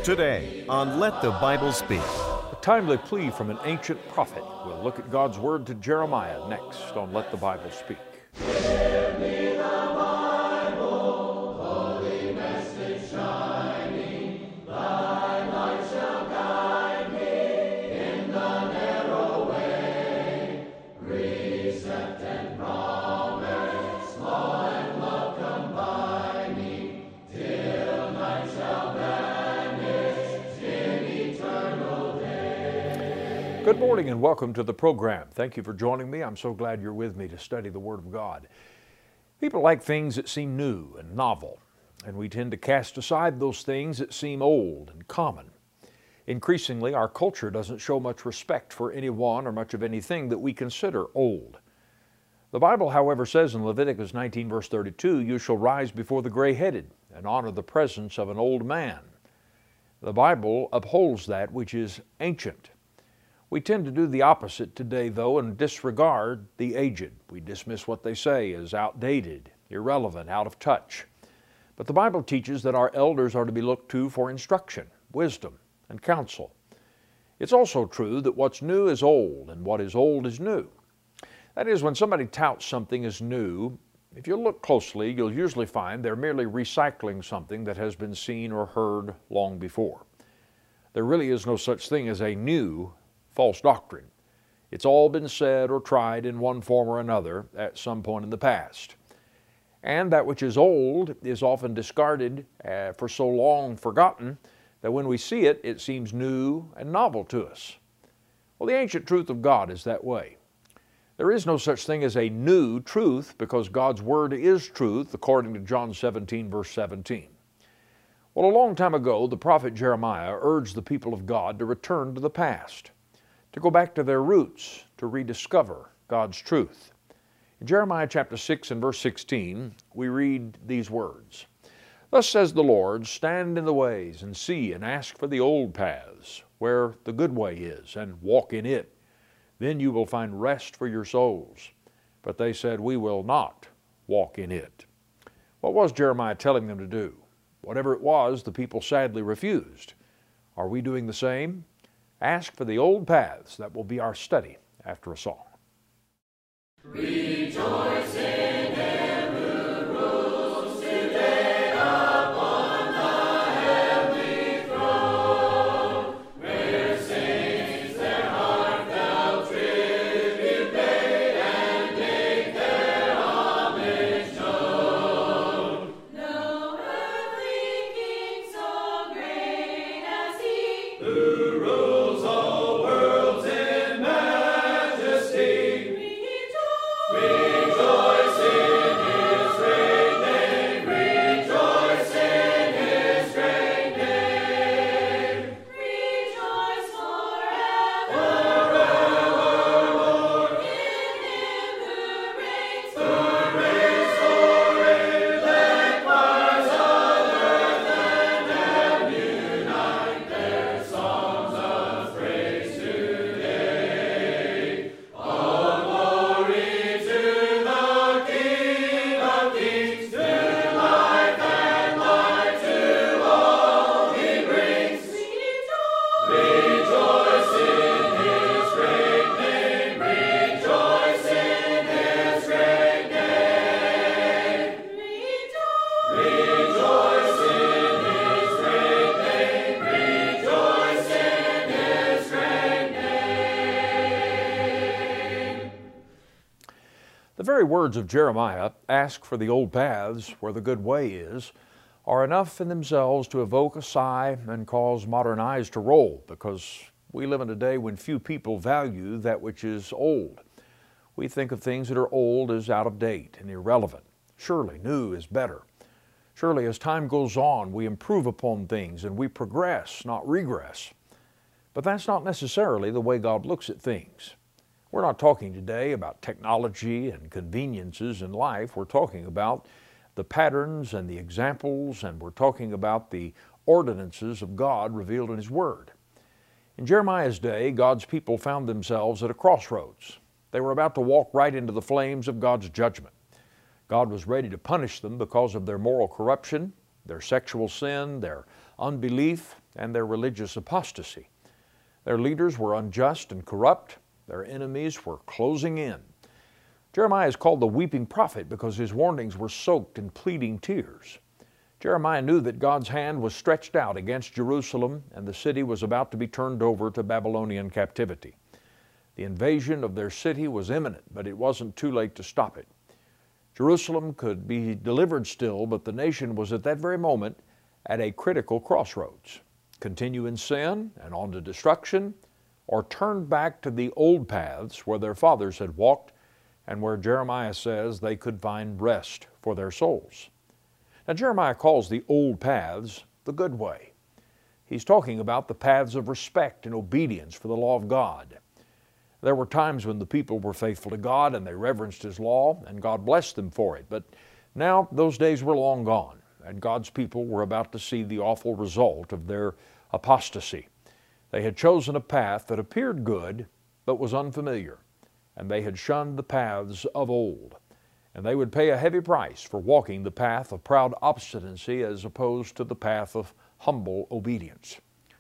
Today on Let the Bible Speak. A timely plea from an ancient prophet. We'll look at God's word to Jeremiah next on Let the Bible Speak. Give me the Bible, holy message shining. Thy light shall guide me in the narrow way. Precept and promise, law and love combining, till night shall vanish in eternal day. Good morning and welcome to the program. Thank you for joining me. I'm so glad you're with me to study the Word of God. People like things that seem new and novel, and we tend to cast aside those things that seem old and common. Increasingly, our culture doesn't show much respect for anyone or much of anything that we consider old. The Bible, however, says in Leviticus 19, verse 32, "You shall rise before the gray-headed and honor the presence of an old man." The Bible upholds that which is ancient. We tend to do the opposite today, though, and disregard the aged. We dismiss what they say as outdated, irrelevant, out of touch. But the Bible teaches that our elders are to be looked to for instruction, wisdom, and counsel. It's also true that what's new is old, and what is old is new. That is, when somebody touts something as new, if you look closely, you'll usually find they're merely recycling something that has been seen or heard long before. There really is no such thing as a new false doctrine. It's all been said or tried in one form or another at some point in the past. And that which is old is often discarded for so long forgotten that when we see it, it seems new and novel to us. Well, the ancient truth of God is that way. There is no such thing as a new truth because God's Word is truth, according to John 17, verse 17. Well, a long time ago, the prophet Jeremiah urged the people of God to return to the past, to go back to their roots, to rediscover God's truth. In Jeremiah chapter 6 and verse 16, we read these words, "Thus says the Lord, stand in the ways and see and ask for the old paths, where the good way is, and walk in it. Then you will find rest for your souls." But they said, "We will not walk in it." What was Jeremiah telling them to do? Whatever it was, the people sadly refused. Are we doing the same? Ask for the old paths. That will be our study after a song. Rejoice in Him who rules today upon the heavenly throne, where saints their heartfelt tribute pay and make their homage known. No earthly king so great as He who rules all worlds in majesty. Rejoice in His great name, rejoice in His great name. Rejoice forevermore in Him who reigns forever. Let choirs of earth and heaven unite their songs of praise today. All glory to the King of Kings, to life and light to all He brings. Rejoice in His great name, rejoice in His great name. Rejoice in His great name, rejoice in His great name. The very words of Jeremiah, "Ask for the old paths where the good way is," are enough in themselves to evoke a sigh and cause modern eyes to roll, because we live in a day when few people value that which is old. We think of things that are old as out of date and irrelevant. Surely new is better. Surely as time goes on, we improve upon things and we progress, not regress. But that's not necessarily the way God looks at things. We're not talking today about technology and conveniences in life. We're talking about the patterns and the examples, and we're talking about the ordinances of God revealed in His Word. In Jeremiah's day, God's people found themselves at a crossroads. They were about to walk right into the flames of God's judgment. God was ready to punish them because of their moral corruption, their sexual sin, their unbelief, and their religious apostasy. Their leaders were unjust and corrupt. Their enemies were closing in. Jeremiah is called the weeping prophet because his warnings were soaked in pleading tears. Jeremiah knew that God's hand was stretched out against Jerusalem and the city was about to be turned over to Babylonian captivity. The invasion of their city was imminent, but it wasn't too late to stop it. Jerusalem could be delivered still, but the nation was at that very moment at a critical crossroads. Continue in sin and on to destruction, or turn back to the old paths where their fathers had walked and where Jeremiah says they could find rest for their souls. Now, Jeremiah calls the old paths the good way. He's talking about the paths of respect and obedience for the law of God. There were times when the people were faithful to God and they reverenced His law, and God blessed them for it. But now those days were long gone, and God's people were about to see the awful result of their apostasy. They had chosen a path that appeared good, but was unfamiliar, and they had shunned the paths of old. And they would pay a heavy price for walking the path of proud obstinacy as opposed to the path of humble obedience.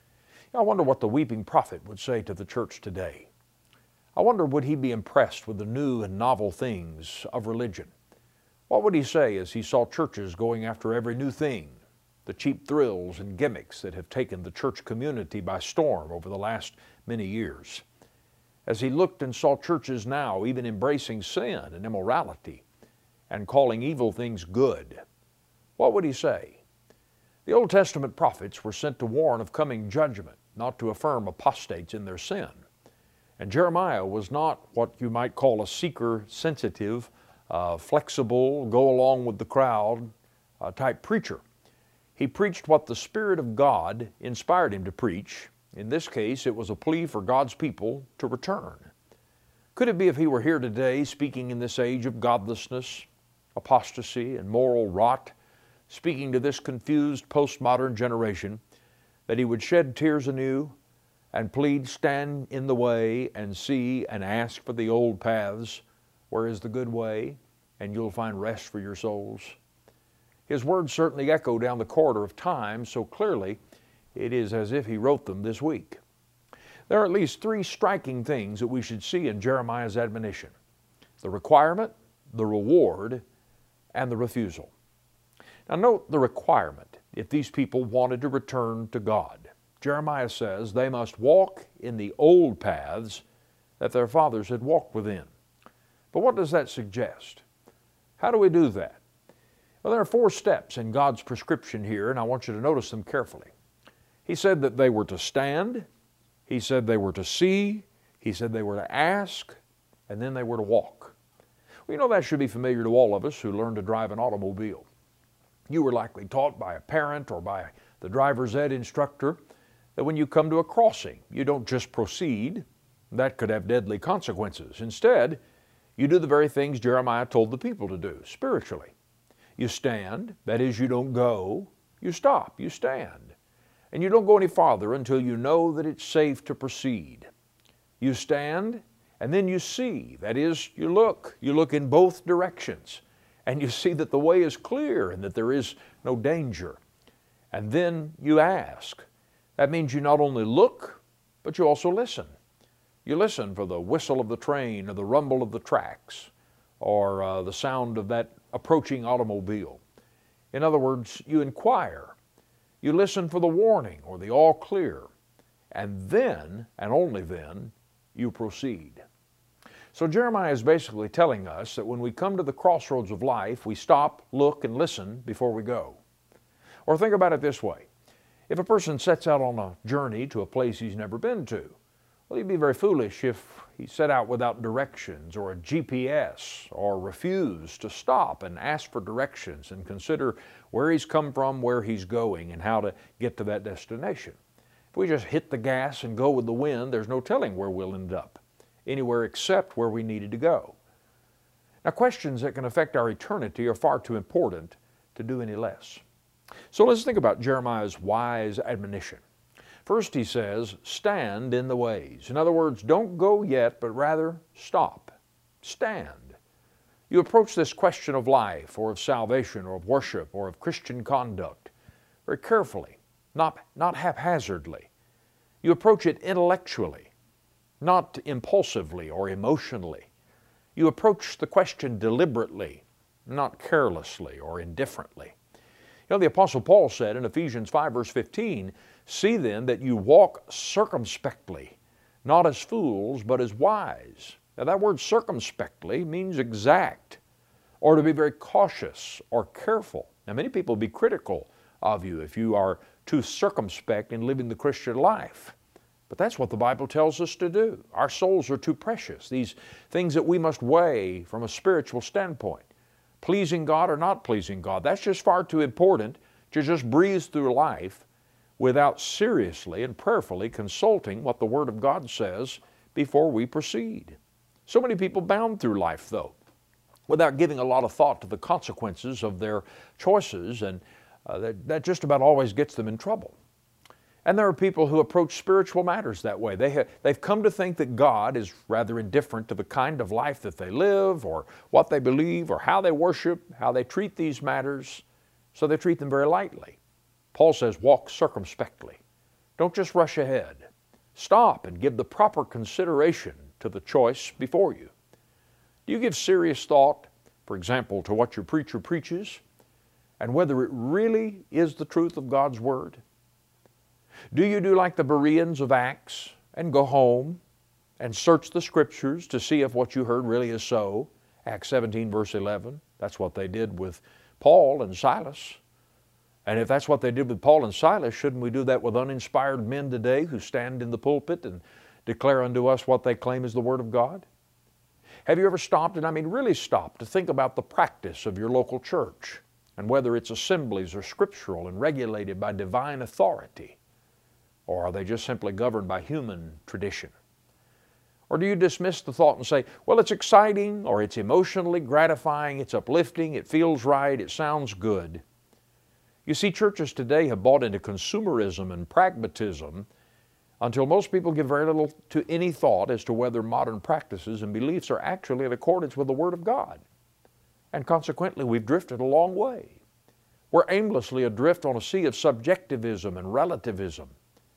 I wonder what the weeping prophet would say to the church today. I wonder, would he be impressed with the new and novel things of religion? What would he say as he saw churches going after every new thing, the cheap thrills and gimmicks that have taken the church community by storm over the last many years? As he looked and saw churches now even embracing sin and immorality and calling evil things good, what would he say? The Old Testament prophets were sent to warn of coming judgment, not to affirm apostates in their sin. And Jeremiah was not what you might call a seeker-sensitive, flexible, go-along-with-the-crowd type preacher. He preached what the Spirit of God inspired him to preach. In this case, it was a plea for God's people to return. Could it be, if he were here today speaking in this age of godlessness, apostasy, and moral rot, speaking to this confused postmodern generation, that he would shed tears anew and plead, stand in the way and see and ask for the old paths, where is the good way, and you'll find rest for your souls? His words certainly echo down the corridor of time so clearly it is as if he wrote them this week. There are at least three striking things that we should see in Jeremiah's admonition: the requirement, the reward, and the refusal. Now note the requirement if these people wanted to return to God. Jeremiah says they must walk in the old paths that their fathers had walked within. But what does that suggest? How do we do that? Well, there are 4 steps in God's prescription here, and I want you to notice them carefully. He said that they were to stand, He said they were to see, He said they were to ask, and then they were to walk. Well, you know, that should be familiar to all of us who learn to drive an automobile. You were likely taught by a parent or by the driver's ed instructor that when you come to a crossing, you don't just proceed. That could have deadly consequences. Instead, you do the very things Jeremiah told the people to do spiritually. You stand, that is, you don't go. You stop, you stand. And you don't go any farther until you know that it's safe to proceed. You stand, and then you see, that is, you look. You look in both directions, and you see that the way is clear and that there is no danger. And then you ask. That means you not only look, but you also listen. You listen for the whistle of the train or the rumble of the tracks or the sound of that approaching automobile. In other words, you inquire. You listen for the warning or the all clear. And then, and only then, you proceed. So Jeremiah is basically telling us that when we come to the crossroads of life, we stop, look, and listen before we go. Or think about it this way. If a person sets out on a journey to a place he's never been to, well, he'd be very foolish if he set out without directions or a GPS or refused to stop and ask for directions and consider where he's come from, where he's going, and how to get to that destination. If we just hit the gas and go with the wind, there's no telling where we'll end up, anywhere except where we needed to go. Now, questions that can affect our eternity are far too important to do any less. So let's think about Jeremiah's wise admonition. First, he says, stand in the ways. In other words, don't go yet, but rather stop. Stand. You approach this question of life or of salvation or of worship or of Christian conduct very carefully not haphazardly. You approach it intellectually, not impulsively or emotionally. You approach the question deliberately, not carelessly or indifferently. You know, the Apostle Paul said in Ephesians 5 verse 15, "See then that you walk circumspectly, not as fools, but as wise." Now that word circumspectly means exact, or to be very cautious or careful. Now many people will be critical of you if you are too circumspect in living the Christian life. But that's what the Bible tells us to do. Our souls are too precious, these things that we must weigh from a spiritual standpoint. Pleasing God or not pleasing God, that's just far too important to just breeze through life without seriously and prayerfully consulting what the Word of God says before we proceed. So many people bound through life, though, without giving a lot of thought to the consequences of their choices, and that just about always gets them in trouble. And there are people who approach spiritual matters that way. They've come to think that God is rather indifferent to the kind of life that they live, or what they believe, or how they worship, how they treat these matters, so they treat them very lightly. Paul says, walk circumspectly. Don't just rush ahead. Stop and give the proper consideration to the choice before you. Do you give serious thought, for example, to what your preacher preaches, and whether it really is the truth of God's Word? Do you do like the Bereans of Acts and go home and search the Scriptures to see if what you heard really is so? Acts 17 verse 11, that's what they did with Paul and Silas. And if that's what they did with Paul and Silas, shouldn't we do that with uninspired men today who stand in the pulpit and declare unto us what they claim is the Word of God? Have you ever stopped, and I mean really stopped, to think about the practice of your local church and whether its assemblies are scriptural and regulated by divine authority? Or are they just simply governed by human tradition? Or do you dismiss the thought and say, well, it's exciting, or it's emotionally gratifying, it's uplifting, it feels right, it sounds good? You see, churches today have bought into consumerism and pragmatism until most people give very little to any thought as to whether modern practices and beliefs are actually in accordance with the Word of God. And consequently, we've drifted a long way. We're aimlessly adrift on a sea of subjectivism and relativism.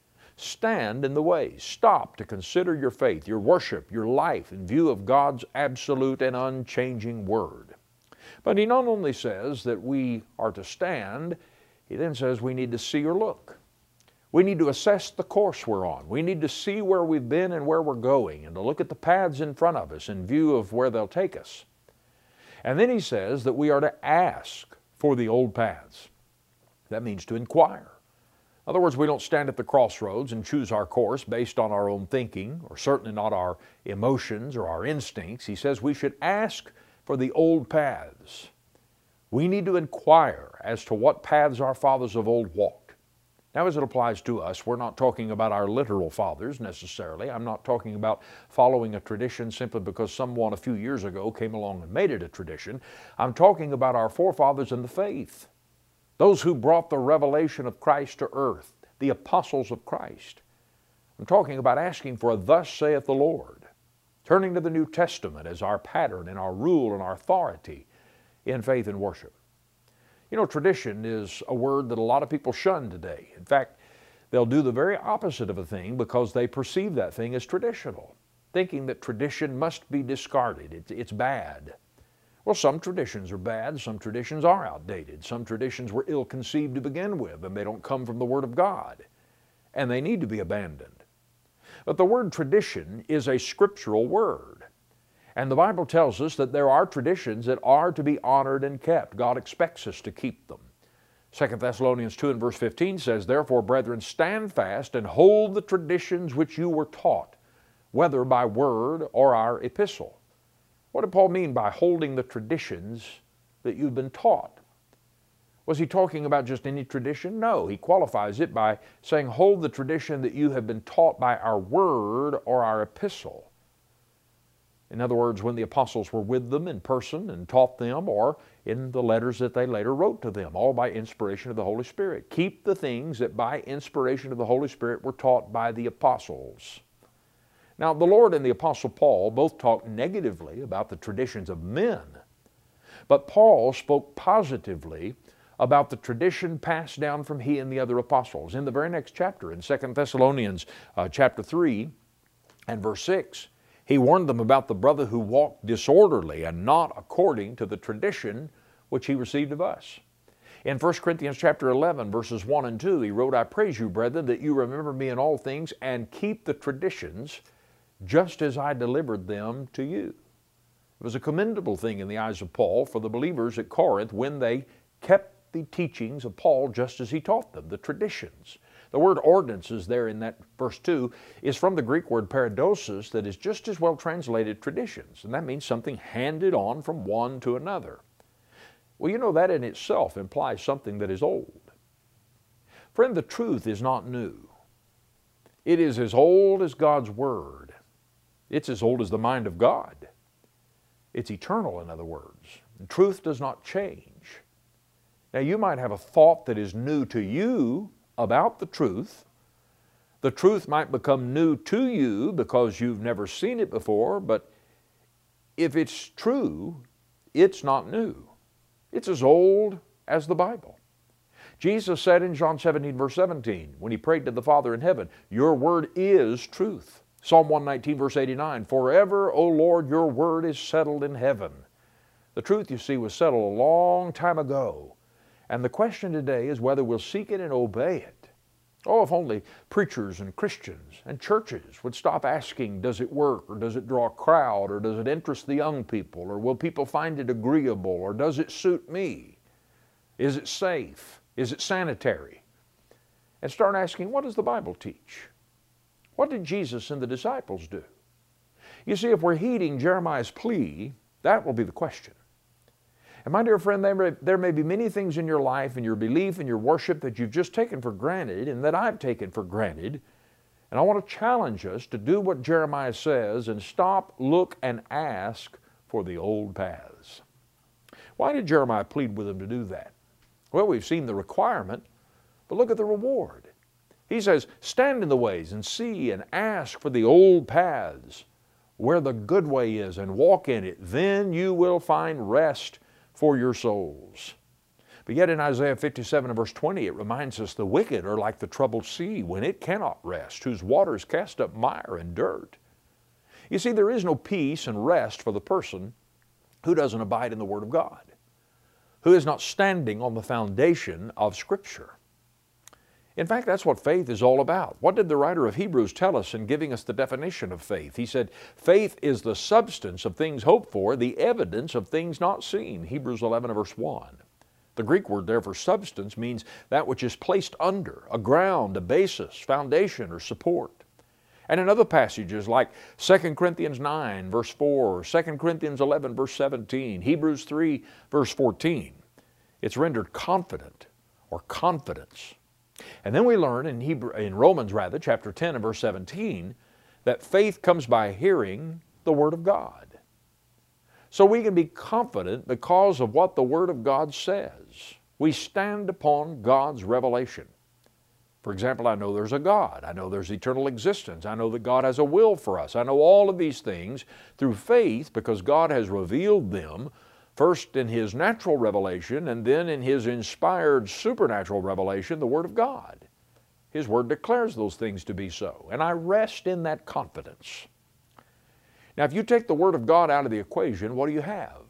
Stand in the way. Stop to consider your faith, your worship, your life in view of God's absolute and unchanging Word. But he not only says that we are to stand, he then says we need to see or look. We need to assess the course we're on. We need to see where we've been and where we're going, and to look at the paths in front of us in view of where they'll take us. And then he says that we are to ask for the old paths. That means to inquire. In other words, we don't stand at the crossroads and choose our course based on our own thinking, or certainly not our emotions or our instincts. He says we should ask for the old paths. We need to inquire as to what paths our fathers of old walked. Now, as it applies to us, we're not talking about our literal fathers necessarily. I'm not talking about following a tradition simply because someone a few years ago came along and made it a tradition. I'm talking about our forefathers in the faith. Those who brought the revelation of Christ to earth, the apostles of Christ. I'm talking about asking for a "Thus saith the Lord," turning to the New Testament as our pattern and our rule and our authority in faith and worship. You know, tradition is a word that a lot of people shun today. In fact, they'll do the very opposite of a thing because they perceive that thing as traditional, thinking that tradition must be discarded. It's bad. Well, some traditions are bad, some traditions are outdated, some traditions were ill-conceived to begin with, and they don't come from the Word of God, and they need to be abandoned. But the word tradition is a scriptural word, and the Bible tells us that there are traditions that are to be honored and kept. God expects us to keep them. 2 Thessalonians 2 and verse 15 says, "Therefore, brethren, stand fast and hold the traditions which you were taught, whether by word or our epistle." What did Paul mean by holding the traditions that you've been taught? Was he talking about just any tradition? No, he qualifies it by saying, hold the tradition that you have been taught by our word or our epistle. In other words, when the apostles were with them in person and taught them, or in the letters that they later wrote to them, all by inspiration of the Holy Spirit. Keep the things that by inspiration of the Holy Spirit were taught by the apostles. Now, the Lord and the Apostle Paul both talked negatively about the traditions of men, but Paul spoke positively about the tradition passed down from he and the other apostles. In the very next chapter, in 2 Thessalonians chapter 3 and verse 6, he warned them about the brother who walked disorderly and not according to the tradition which he received of us. In 1 Corinthians chapter 11, verses 1 and 2, he wrote, I praise you, brethren, that you remember me in all things and keep the traditions just as I delivered them to you. It was a commendable thing in the eyes of Paul for the believers at Corinth when they kept the teachings of Paul just as he taught them, the traditions. The word ordinances there in that verse 2 is from the Greek word paradosis that is just as well translated traditions, and that means something handed on from one to another. Well, you know, that in itself implies something that is old. Friend, the truth is not new. It is as old as God's Word. It's as old as the mind of God. It's eternal, in other words. And truth does not change. Now, you might have a thought that is new to you about the truth. The truth might become new to you because you've never seen it before, but if it's true, it's not new. It's as old as the Bible. Jesus said in John 17, verse 17, when he prayed to the Father in heaven, your word is truth. Psalm 119, verse 89, forever, O Lord, your word is settled in heaven. The truth, you see, was settled a long time ago. And the question today is whether we'll seek it and obey it. Oh, if only preachers and Christians and churches would stop asking, does it work, or does it draw a crowd, or does it interest the young people, or will people find it agreeable, or does it suit me? Is it safe? Is it sanitary? And start asking, what does the Bible teach? What did Jesus and the disciples do? You see, if we're heeding Jeremiah's plea, that will be the question. And my dear friend, there may be many things in your life, in your belief, in your worship that you've just taken for granted and that I've taken for granted. And I want to challenge us to do what Jeremiah says and stop, look, and ask for the old paths. Why did Jeremiah plead with them to do that? Well, we've seen the requirement, but look at the reward. He says, stand in the ways and see and ask for the old paths where the good way is and walk in it. Then you will find rest for your souls. But yet in Isaiah 57 and verse 20, it reminds us the wicked are like the troubled sea when it cannot rest, whose waters cast up mire and dirt. You see, there is no peace and rest for the person who doesn't abide in the Word of God, who is not standing on the foundation of Scripture. In fact, that's what faith is all about. What did the writer of Hebrews tell us in giving us the definition of faith? He said, faith is the substance of things hoped for, the evidence of things not seen. Hebrews 11 verse 1. The Greek word there for substance means that which is placed under, a ground, a basis, foundation, or support. And in other passages like 2 Corinthians 9 verse 4, 2 Corinthians 11 verse 17, Hebrews 3 verse 14, it's rendered confident or confidence. And then we learn in Romans chapter 10 and verse 17, that faith comes by hearing the Word of God. So we can be confident because of what the Word of God says. We stand upon God's revelation. For example, I know there's a God. I know there's eternal existence. I know that God has a will for us. I know all of these things through faith because God has revealed them first in His natural revelation and then in His inspired supernatural revelation, the Word of God. His Word declares those things to be so, and I rest in that confidence. Now, if you take the Word of God out of the equation, what do you have?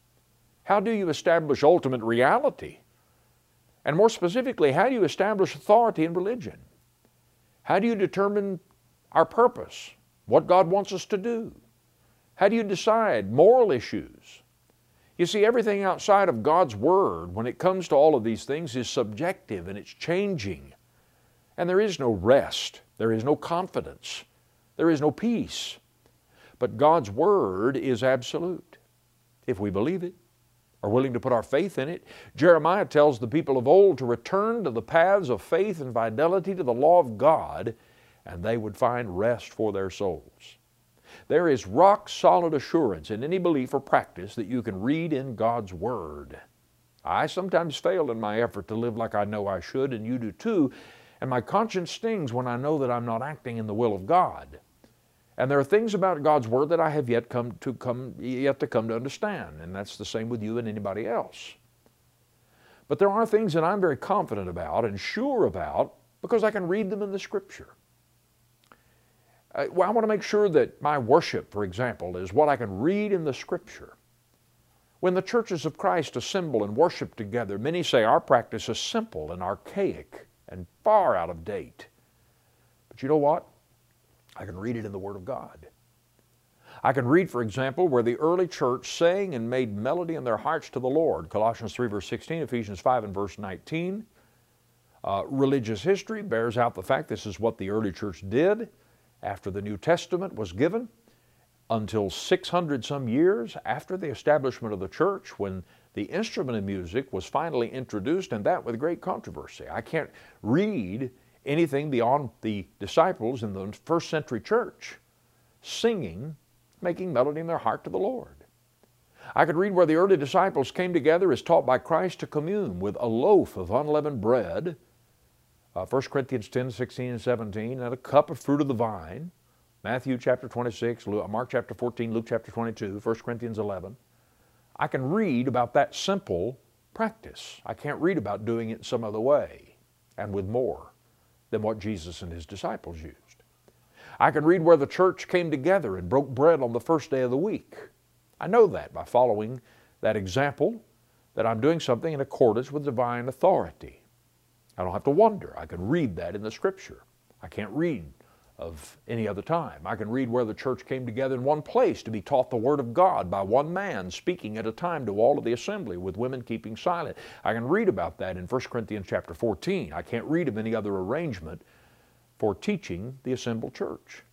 How do you establish ultimate reality? And more specifically, how do you establish authority in religion? How do you determine our purpose, what God wants us to do? How do you decide moral issues? You see, everything outside of God's Word, when it comes to all of these things, is subjective and it's changing. And there is no rest. There is no confidence. There is no peace. But God's Word is absolute. If we believe it, are willing to put our faith in it. Jeremiah tells the people of old to return to the paths of faith and fidelity to the law of God, and they would find rest for their souls. There is rock-solid assurance in any belief or practice that you can read in God's Word. I sometimes fail in my effort to live like I know I should, and you do too, and my conscience stings when I know that I'm not acting in the will of God. And there are things about God's Word that I have yet to come to understand, and that's the same with you and anybody else. But there are things that I'm very confident about and sure about because I can read them in the Scripture. I want to make sure that my worship, for example, is what I can read in the Scripture. When the churches of Christ assemble and worship together, many say our practice is simple and archaic and far out of date. But you know what? I can read it in the Word of God. I can read, for example, where the early church sang and made melody in their hearts to the Lord. Colossians 3 verse 16, Ephesians 5 and verse 19. Religious history bears out the fact this is what the early church did after the New Testament was given until 600 some years after the establishment of the church, when the instrument of music was finally introduced, and that with great controversy. I can't read anything beyond the disciples in the first century church singing, making melody in their heart to the Lord. I could read where the early disciples came together as taught by Christ to commune with a loaf of unleavened bread, 1 Corinthians 10, 16, and 17, and a cup of fruit of the vine, Matthew chapter 26, Mark chapter 14, Luke chapter 22, 1 Corinthians 11. I can read about that simple practice. I can't read about doing it some other way and with more than what Jesus and His disciples used. I can read where the church came together and broke bread on the first day of the week. I know that by following that example, that I'm doing something in accordance with divine authority. I don't have to wonder. I can read that in the Scripture. I can't read of any other time. I can read where the church came together in one place to be taught the Word of God by one man speaking at a time to all of the assembly, with women keeping silent. I can read about that in 1 Corinthians chapter 14. I can't read of any other arrangement for teaching the assembled church.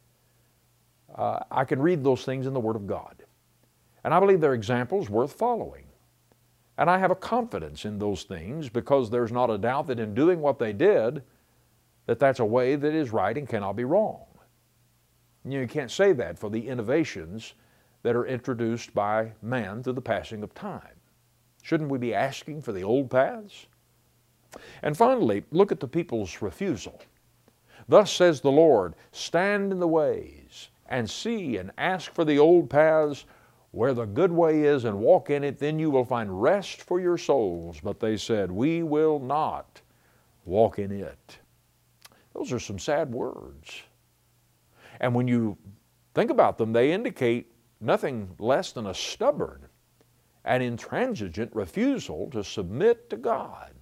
I can read those things in the Word of God. And I believe they're examples worth following. And I have a confidence in those things because there's not a doubt that in doing what they did, that that's a way that is right and cannot be wrong. You can't say that for the innovations that are introduced by man through the passing of time. Shouldn't we be asking for the old paths? And finally, look at the people's refusal. Thus says the Lord, stand in the ways and see and ask for the old paths where the good way is, and walk in it, then you will find rest for your souls. But they said, we will not walk in it. Those are some sad words. And when you think about them, they indicate nothing less than a stubborn and intransigent refusal to submit to God.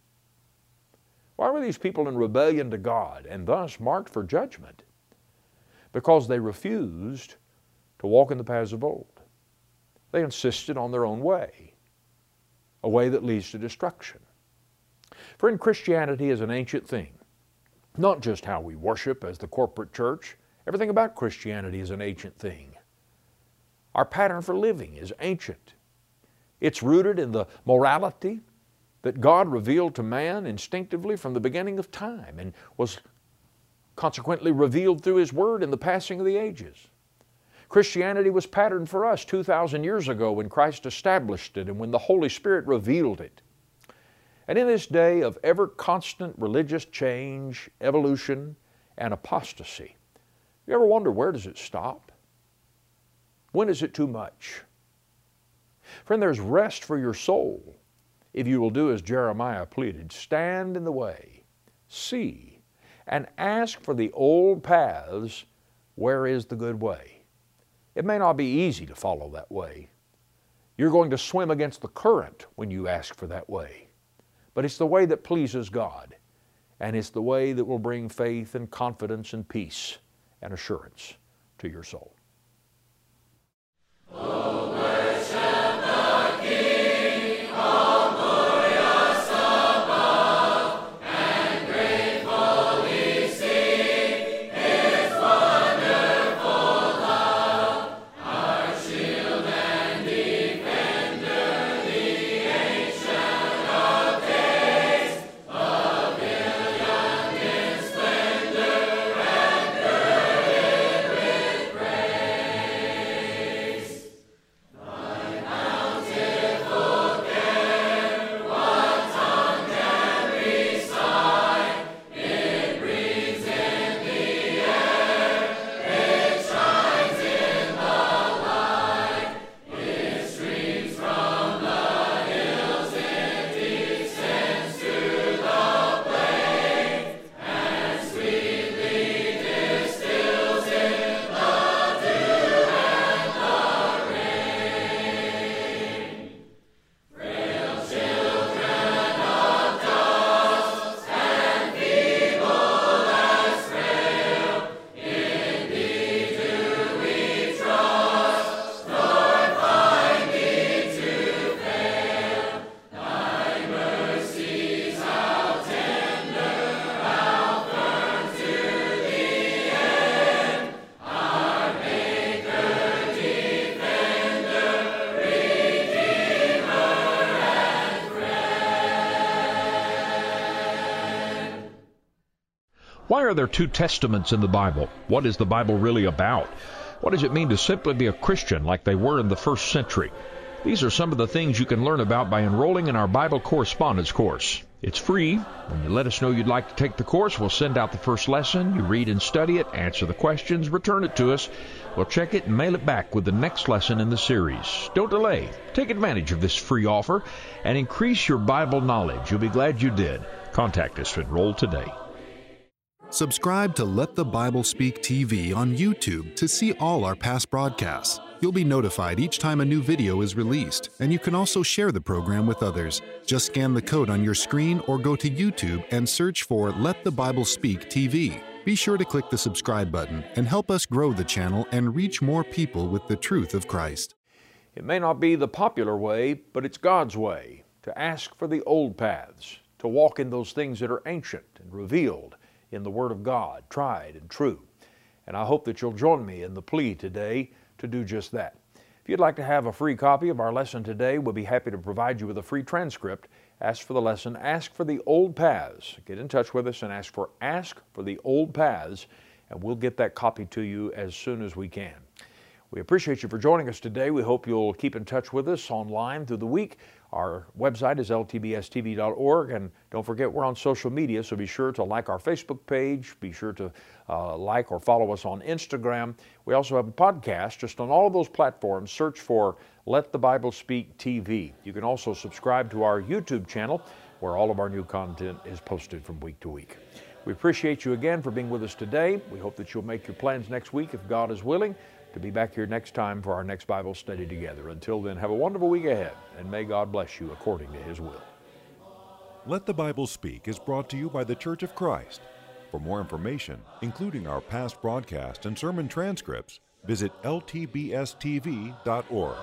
Why were these people in rebellion to God and thus marked for judgment? Because they refused to walk in the paths of old. They insisted on their own way, a way that leads to destruction. Friend, Christianity is an ancient thing. Not just how we worship as the corporate church. Everything about Christianity is an ancient thing. Our pattern for living is ancient. It's rooted in the morality that God revealed to man instinctively from the beginning of time and was consequently revealed through His Word in the passing of the ages. Christianity was patterned for us 2,000 years ago when Christ established it and when the Holy Spirit revealed it. And in this day of ever-constant religious change, evolution, and apostasy, you ever wonder, where does it stop? When is it too much? Friend, there's rest for your soul if you will do as Jeremiah pleaded, stand in the way, see, and ask for the old paths, where is the good way. It may not be easy to follow that way. You're going to swim against the current when you ask for that way. But it's the way that pleases God, and it's the way that will bring faith and confidence and peace and assurance to your soul. are there two testaments in the Bible? What is the Bible really about? What does it mean to simply be a Christian like they were in the first century? These are some of the things you can learn about by enrolling in our Bible correspondence course. It's free. When you let us know you'd like to take the course, we'll send out the first lesson. You read and study it, answer the questions, return it to us. We'll check it and mail it back with the next lesson in the series. Don't delay. Take advantage of this free offer and increase your Bible knowledge. You'll be glad you did. Contact us to enroll today. Subscribe to Let the Bible Speak TV on YouTube to see all our past broadcasts. You'll be notified each time a new video is released, and you can also share the program with others. Just scan the code on your screen or go to YouTube and search for Let the Bible Speak TV. Be sure to click the subscribe button and help us grow the channel and reach more people with the truth of Christ. It may not be the popular way, but it's God's way to ask for the old paths, to walk in those things that are ancient and revealed in the Word of God, tried and true. And I hope that you'll join me in the plea today to do just that. If you'd like to have a free copy of our lesson today, we'll be happy to provide you with a free transcript. Ask for the lesson, Ask for the Old Paths. Get in touch with us and ask for the Old Paths, and we'll get that copy to you as soon as we can. We appreciate you for joining us today. We hope you'll keep in touch with us online through the week. Our website is ltbstv.org, and don't forget we're on social media, so be sure to like our Facebook page, be sure to like or follow us on Instagram. We also have a podcast. Just on all of those platforms, search for Let the Bible Speak TV. You can also subscribe to our YouTube channel, where all of our new content is posted from week to week. We appreciate you again for being with us today. We hope that you'll make your plans next week, if God is willing, to be back here next time for our next Bible study together. Until then, have a wonderful week ahead, and may God bless you according to His will. Let the Bible Speak is brought to you by the Church of Christ. For more information, including our past broadcasts and sermon transcripts, visit ltbstv.org.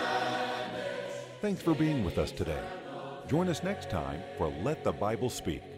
Thanks for being with us today. Join us next time for Let the Bible Speak.